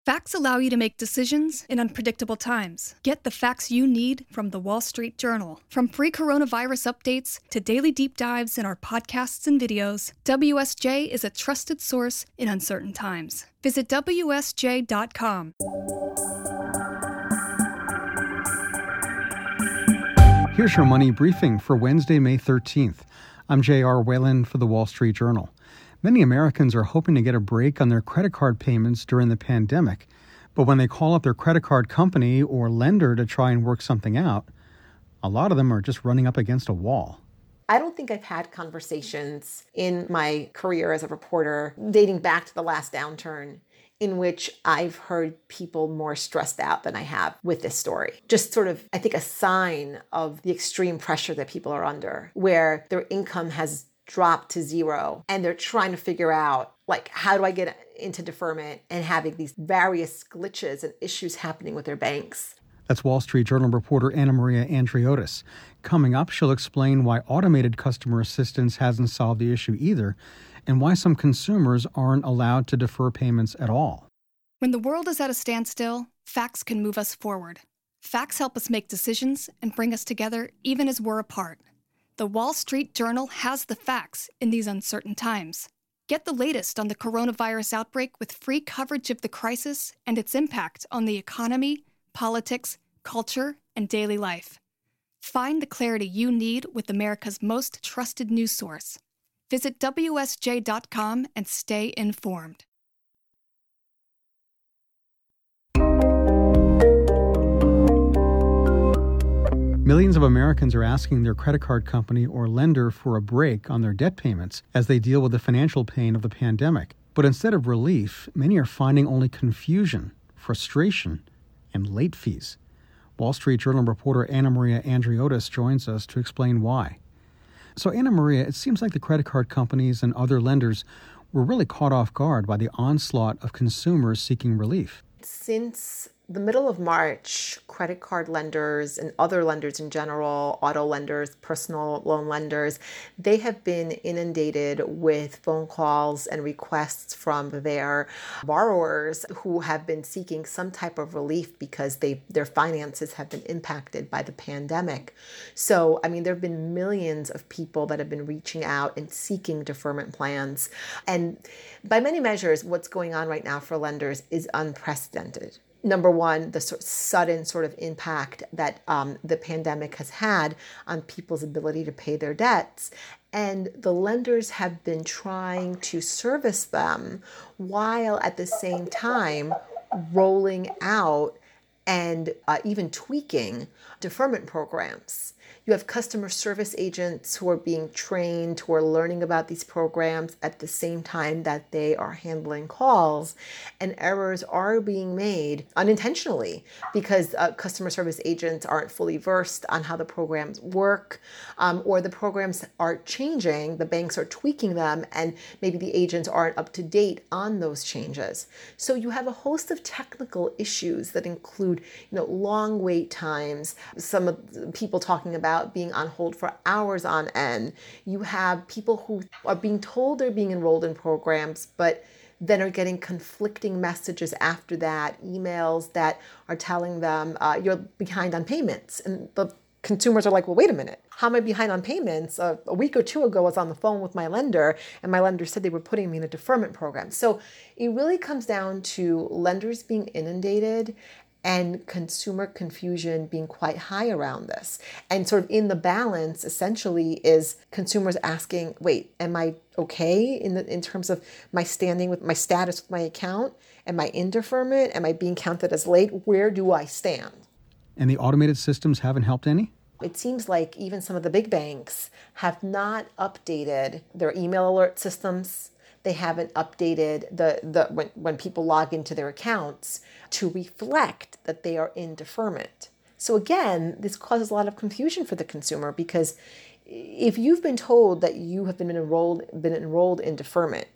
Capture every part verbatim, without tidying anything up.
Facts allow you to make decisions in unpredictable times. Get the facts you need from the Wall Street Journal. From free coronavirus updates to daily deep dives in our podcasts and videos, W S J is a trusted source in uncertain times. Visit W S J dot com. Here's your money briefing for Wednesday, May thirteenth. I'm J R. Whalen for the Wall Street Journal. Many Americans are hoping to get a break on their credit card payments during the pandemic, but when they call up their credit card company or lender to try and work something out, a lot of them are just running up against a wall. I don't think I've had conversations in my career as a reporter dating back to the last downturn in which I've heard people more stressed out than I have with this story. Just sort of, I think, a sign of the extreme pressure that people are under, where their income has dropped to zero and they're trying to figure out, like, how do I get into deferment, and having these various glitches and issues happening with their banks. That's Wall Street Journal reporter Anna Maria Andriotis. Coming up, she'll explain why automated customer assistance hasn't solved the issue either, and why some consumers aren't allowed to defer payments at all. When the world is at a standstill, facts can move us forward. Facts help us make decisions and bring us together even as we're apart. The Wall Street Journal has the facts in these uncertain times. Get the latest on the coronavirus outbreak with free coverage of the crisis and its impact on the economy, politics, culture, and daily life. Find the clarity you need with America's most trusted news source. Visit W S J dot com and stay informed. Millions of Americans are asking their credit card company or lender for a break on their debt payments as they deal with the financial pain of the pandemic. But instead of relief, many are finding only confusion, frustration, and late fees. Wall Street Journal reporter Anna Maria Andriotis joins us to explain why. So, Anna Maria, it seems like the credit card companies and other lenders were really caught off guard by the onslaught of consumers seeking relief. Since the middle of March, credit card lenders and other lenders in general, auto lenders, personal loan lenders, they have been inundated with phone calls and requests from their borrowers who have been seeking some type of relief because they their finances have been impacted by the pandemic. So, I mean, there have been millions of people that have been reaching out and seeking deferment plans. And by many measures, what's going on right now for lenders is unprecedented. Number one, the sort of sudden sort of impact that um, the pandemic has had on people's ability to pay their debts. And the lenders have been trying to service them while at the same time rolling out and uh, even tweaking deferment programs. You have customer service agents who are being trained, who are learning about these programs at the same time that they are handling calls, and errors are being made unintentionally because uh, customer service agents aren't fully versed on how the programs work, um, or the programs are changing, the banks are tweaking them, and maybe the agents aren't up to date on those changes. So you have a host of technical issues that include, you know, long wait times, some of the people talking about being on hold for hours on end. You have people who are being told they're being enrolled in programs, but then are getting conflicting messages after that, emails that are telling them uh, you're behind on payments. And the consumers are like, well, wait a minute, how am I behind on payments? Uh, a week or two ago, I was on the phone with my lender, and my lender said they were putting me in a deferment program. So it really comes down to lenders being inundated and consumer confusion being quite high around this. And sort of in the balance, essentially, is consumers asking, wait, am I okay in the in terms of my standing with my status with my account? Am I in deferment? Am I being counted as late? Where do I stand? And the automated systems haven't helped any? It seems like even some of the big banks have not updated their email alert systems. They haven't updated the, the when, when people log into their accounts to reflect that they are in deferment. So again, this causes a lot of confusion for the consumer, because if you've been told that you have been enrolled been enrolled in deferment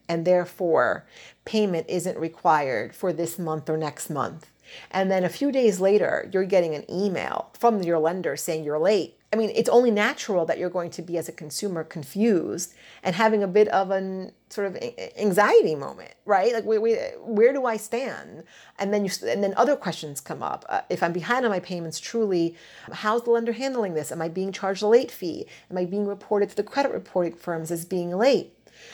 and therefore payment isn't required for this month or next month. And then a few days later, you're getting an email from your lender saying you're late. I mean, it's only natural that you're going to be, as a consumer, confused and having a bit of a sort of anxiety moment, right? Like, where, where do I stand? And then you, and then other questions come up. Uh, if I'm behind on my payments, truly, how's the lender handling this? Am I being charged a late fee? Am I being reported to the credit reporting firms as being late?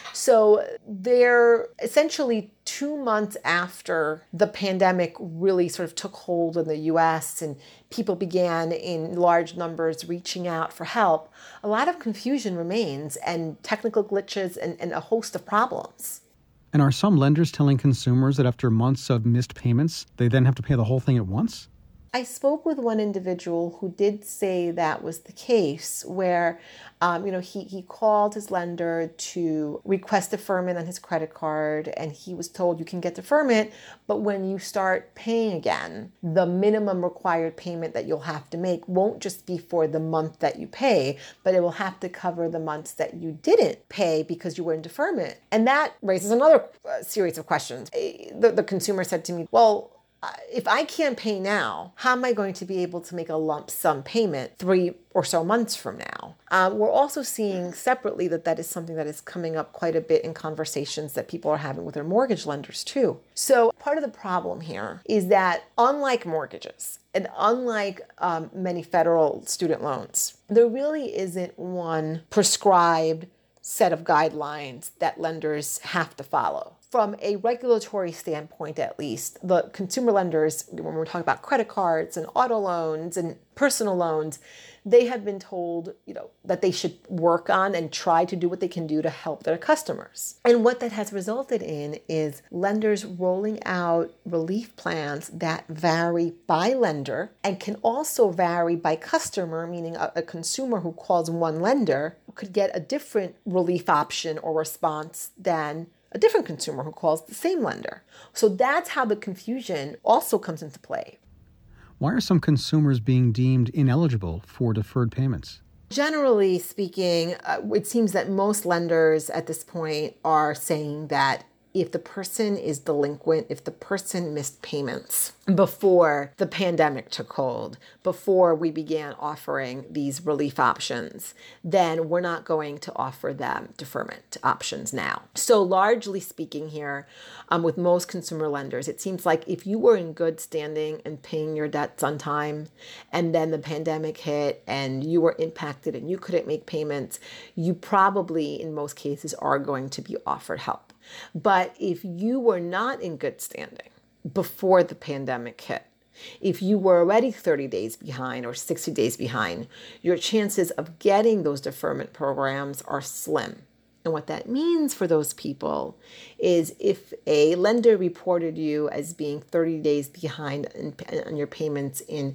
So they're essentially two months after the pandemic really sort of took hold in the U S and people began in large numbers reaching out for help. A lot of confusion remains and technical glitches and, and a host of problems. And are some lenders telling consumers that after months of missed payments, they then have to pay the whole thing at once? I spoke with one individual who did say that was the case, where um, you know, he, he called his lender to request deferment on his credit card, and he was told you can get deferment, but when you start paying again, the minimum required payment that you'll have to make won't just be for the month that you pay, but it will have to cover the months that you didn't pay because you were in deferment. And that raises another uh, series of questions. The, the consumer said to me, well, if I can't pay now, how am I going to be able to make a lump sum payment three or so months from now? Uh, we're also seeing separately that that is something that is coming up quite a bit in conversations that people are having with their mortgage lenders too. So part of the problem here is that, unlike mortgages and unlike um, many federal student loans, there really isn't one prescribed set of guidelines that lenders have to follow. From a regulatory standpoint, at least, the consumer lenders, when we're talking about credit cards and auto loans and personal loans, they have been told, you know, that they should work on and try to do what they can do to help their customers. And what that has resulted in is lenders rolling out relief plans that vary by lender and can also vary by customer, meaning a, a consumer who calls one lender could get a different relief option or response than a different consumer who calls the same lender. So that's how the confusion also comes into play. Why are some consumers being deemed ineligible for deferred payments? Generally speaking, uh, it seems that most lenders at this point are saying that if the person is delinquent, if the person missed payments before the pandemic took hold, before we began offering these relief options, then we're not going to offer them deferment options now. So largely speaking here, um, with most consumer lenders, it seems like if you were in good standing and paying your debts on time, and then the pandemic hit and you were impacted and you couldn't make payments, you probably, in most cases, are going to be offered help. But if you were not in good standing before the pandemic hit, if you were already thirty days behind or sixty days behind, your chances of getting those deferment programs are slim. And what that means for those people is if a lender reported you as being thirty days behind on your payments in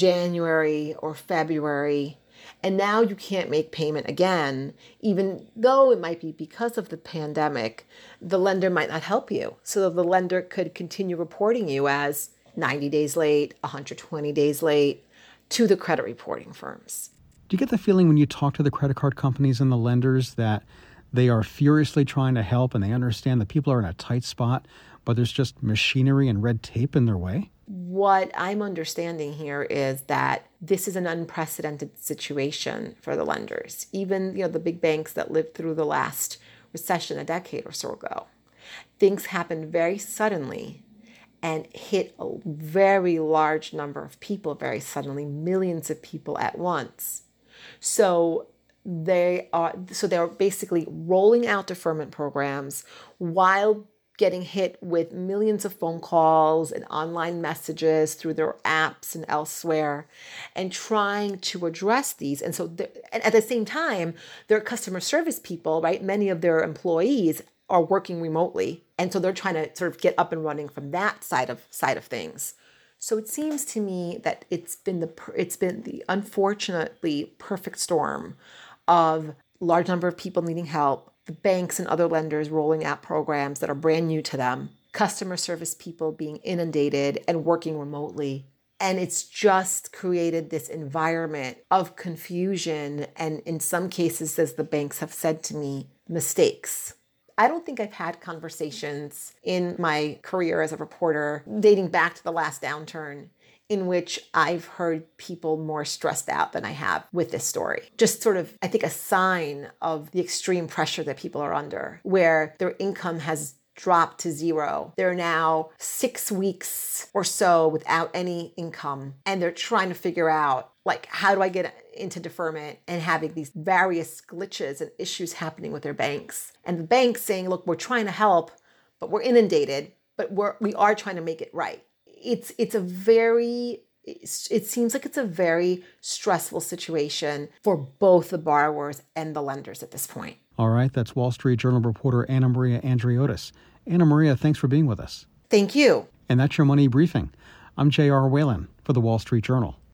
January or February, and now you can't make payment again, even though it might be because of the pandemic, the lender might not help you. So the lender could continue reporting you as ninety days late, one hundred twenty days late to the credit reporting firms. Do you get the feeling when you talk to the credit card companies and the lenders that they are furiously trying to help and they understand that people are in a tight spot, but there's just machinery and red tape in their way? What I'm understanding here is that this is an unprecedented situation for the lenders, even, you know, the big banks that lived through the last recession a decade or so ago. Things happened very suddenly and hit a very large number of people very suddenly, millions of people at once. So they are so they're basically rolling out deferment programs while getting hit with millions of phone calls and online messages through their apps and elsewhere, and trying to address these. And so and at the same time, their customer service people, right, many of their employees are working remotely. And so they're trying to sort of get up and running from that side of side of things. So it seems to me that it's been the it's been the unfortunately perfect storm of large number of people needing help, the banks and other lenders rolling out programs that are brand new to them, customer service people being inundated and working remotely. And it's just created this environment of confusion and, in some cases, as the banks have said to me, mistakes. I don't think I've had conversations in my career as a reporter dating back to the last downturn in which I've heard people more stressed out than I have with this story. Just sort of, I think, a sign of the extreme pressure that people are under, where their income has dropped to zero. They're now six weeks or so without any income, and they're trying to figure out, like, how do I get into deferment, and having these various glitches and issues happening with their banks. And the banks saying, look, we're trying to help, but we're inundated, but we're, we are trying to make it right. It's it's a very, it seems like it's a very stressful situation for both the borrowers and the lenders at this point. All right, that's Wall Street Journal reporter Anna Maria Andriotis. Anna Maria, thanks for being with us. Thank you. And that's your Money Briefing. I'm J R. Whalen for the Wall Street Journal.